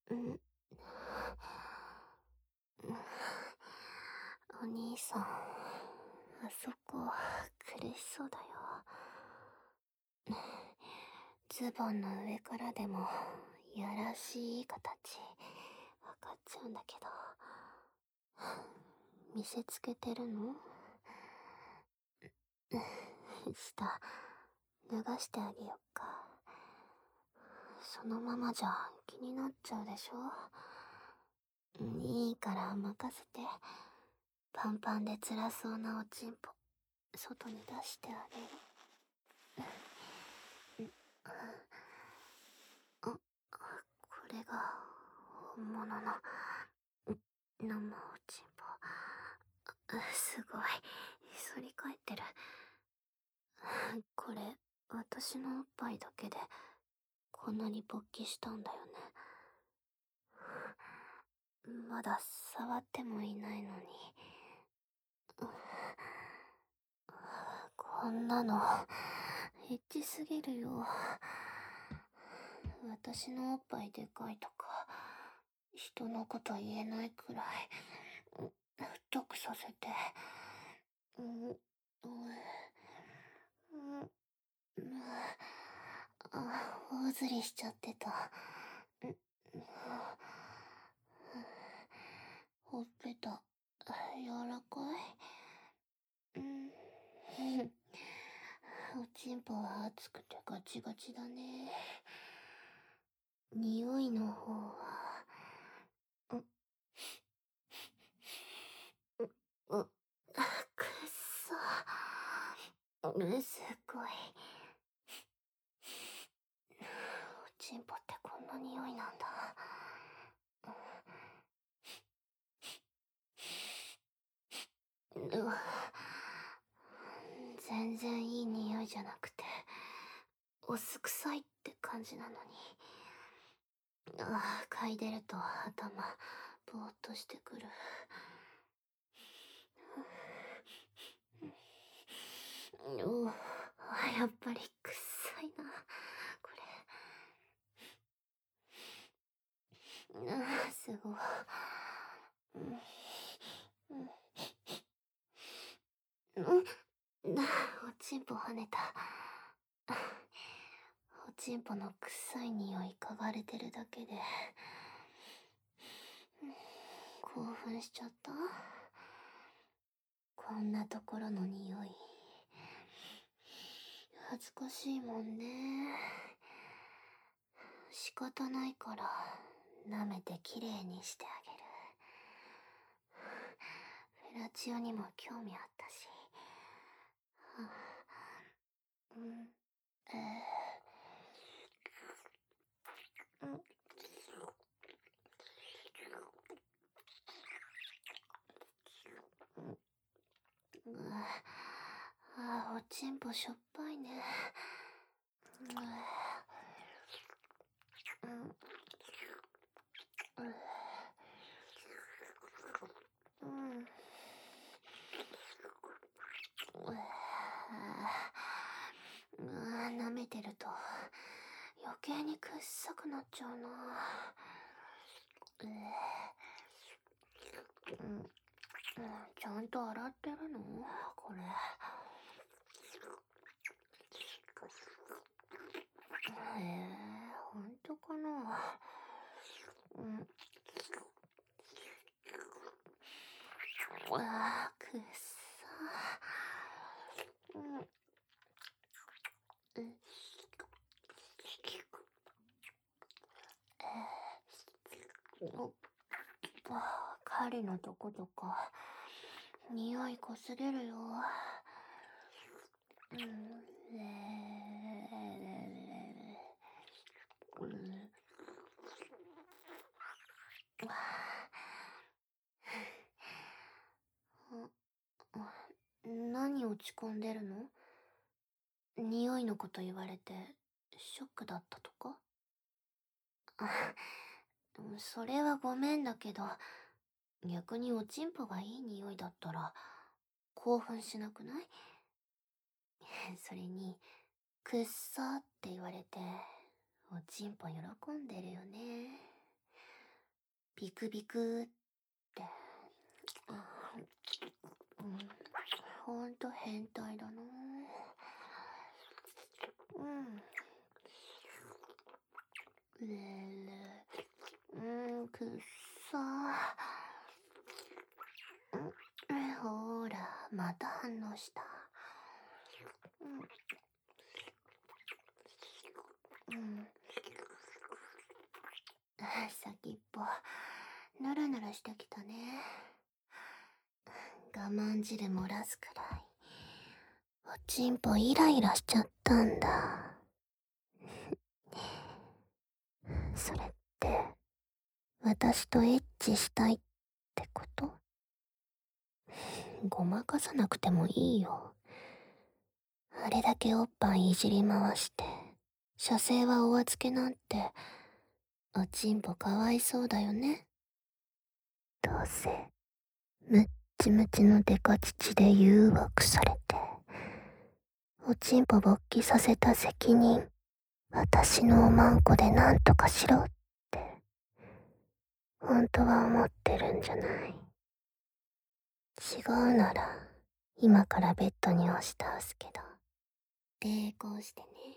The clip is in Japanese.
んお兄さん、あそこ、苦しそうだよ。ズボンの上からでも、やらしい形、わかっちゃうんだけど。見せつけてるの？下、脱がしてあげよっか。そのままじゃ気になっちゃうでしょ？いいから任せて。パンパンで辛そうなおちんぽ、外に出してあげる。あ、これが、本物の、生おちんぽ。すごい、反り返ってる。これ、私のおっぱいだけで、こんなに勃起したんだよね。まだ触ってもいないのに。こんなの、エッチすぎるよ。私のおっぱいでかいとか、人のこと言えないくらい、太くさせて、大ずりしちゃってた。ほっぺた、柔らかい。おちんぽは熱くてガチガチだね。匂いの方は、くっそ。すごい。おちんぽってこんな匂いなんだ。全然いい匂いじゃなくて、お酢臭いって感じなのに。嗅いでると頭、ぼーっとしてくる。やっぱり臭いな、これ。すごい。おちんぽ跳ねた。おちんぽの臭い匂い嗅がれてるだけで、興奮しちゃった。こんなところの匂い、恥ずかしいもんね。仕方ないから、舐めてきれいにしてあげる。フェラチオにも興味あったし。おちんぽしょっぱいね。舐めてると余計にくっさくなっちゃうな。ちゃんと洗ってるの？これ。ほんとかな。くっさ。狩りのとことか、匂い濃すぎるよ。何落ち込んでるの？匂いのこと言われて、ショックだったとか？それはごめんだけど、逆におちんぽがいい匂いだったら、興奮しなくない？それに、くっさーって言われて、おちんぽ喜んでるよね。 ビクビクって。ほんと変態だな。れれ。くっさほら、また反応した。先っぽ、ぬるぬるしてきたね。我慢汁漏らすくらい。おちんぽイライラしちゃったんだ。それって、私とエッチしたいってこと？ごまかさなくてもいいよ。あれだけおっぱいいじり回して、射精はお預けなんて、おちんぽかわいそうだよね。どうせ、ムッチムチのデカ乳で誘惑されて、おちんぽ勃起させた責任、私のおまんこでなんとかしろって、本当は思ってるんじゃない。違うなら、今からベッドに押し倒すけど、抵抗してね。